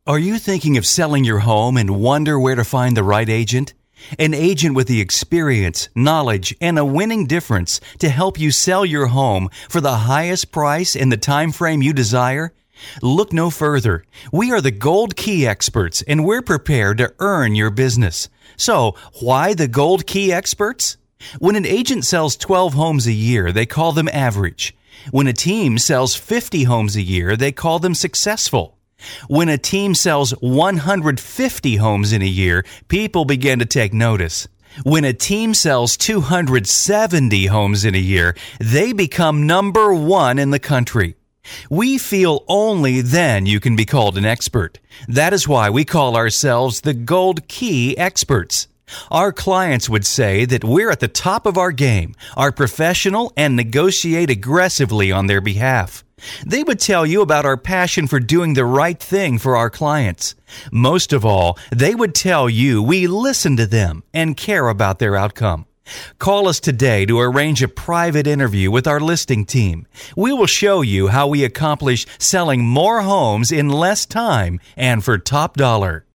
Are you thinking of selling your home and wonder where to find the right agent? An agent with the experience, knowledge, and a winning difference to help you sell your home for the highest price in the time frame you desire? Look no further. We are the Gold Key experts, and we're prepared to earn your business. So, why the Gold Key experts? When an agent sells 12 homes a year, they call them average. When a team sells 50 homes a year, they call them successful. When a team sells 150 homes in a year, people begin to take notice. When a team sells 270 homes in a year, they become number one in the country. We feel only then you can be called an expert. That is why we call ourselves the Gold Key experts. Our clients would say that we're at the top of our game, are professional, and negotiate aggressively on their behalf. They would tell you about our passion for doing the right thing for our clients. Most of all, they would tell you we listen to them and care about their outcome. Call us today to arrange a private interview with our listing team. We will show you how we accomplish selling more homes in less time and for top dollar.